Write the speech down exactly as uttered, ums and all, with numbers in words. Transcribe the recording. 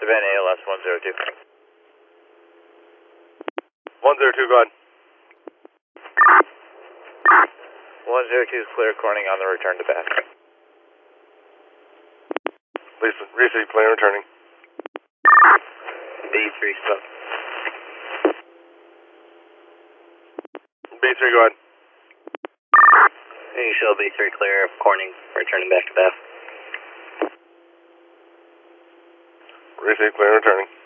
Savannah A L S one zero two. one zero two, go ahead. one zero two is clear, Corning on the return to Bath. Lisa, receive, clear, returning. B three, stop. B three, go ahead. You show B three clear, Corning returning back to Bath. Receive, clear, returning.